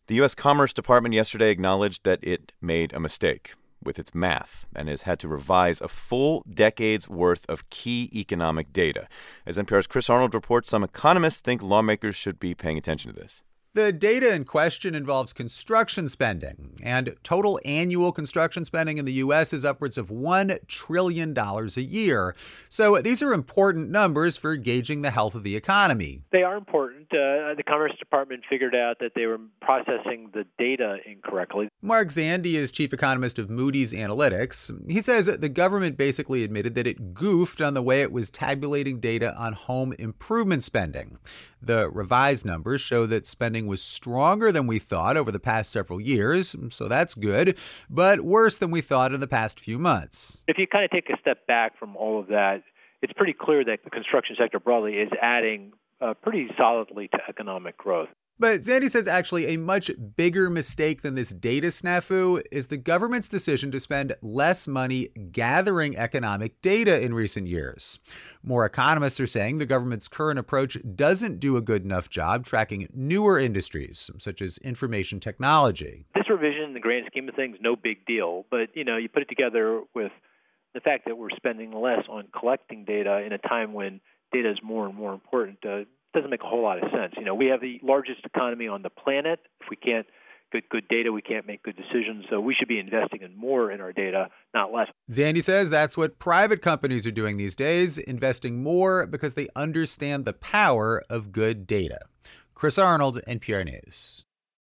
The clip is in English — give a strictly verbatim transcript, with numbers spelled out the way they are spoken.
The U S. Commerce Department yesterday acknowledged that it made a mistake with its math and has had to revise a full decade's worth of key economic data. As N P R's Chris Arnold reports, some economists think lawmakers should be paying attention to this. The data in question involves construction spending, and total annual construction spending in the U S is upwards of one trillion dollars a year. So these are important numbers for gauging the health of the economy. They are important. Uh, the Commerce Department figured out that they were processing the data incorrectly. Mark Zandi is chief economist of Moody's Analytics. He says the government basically admitted that it goofed on the way it was tabulating data on home improvement spending. The revised numbers show that spending was stronger than we thought over the past several years, so that's good, but worse than we thought in the past few months. If you kind of take a step back from all of that, it's pretty clear that the construction sector broadly is adding uh, pretty solidly to economic growth. But Zandi says actually a much bigger mistake than this data snafu is the government's decision to spend less money gathering economic data in recent years. More economists are saying the government's current approach doesn't do a good enough job tracking newer industries, such as information technology. This revision, in the grand scheme of things, no big deal. But, you know, you put it together with the fact that we're spending less on collecting data in a time when data is more and more important. Uh, doesn't make a whole lot of sense. You know, we have the largest economy on the planet. If we can't get good data, we can't make good decisions. So we should be investing in more in our data, not less. Zandi says that's what private companies are doing these days, investing more because they understand the power of good data. Chris Arnold, N P R News.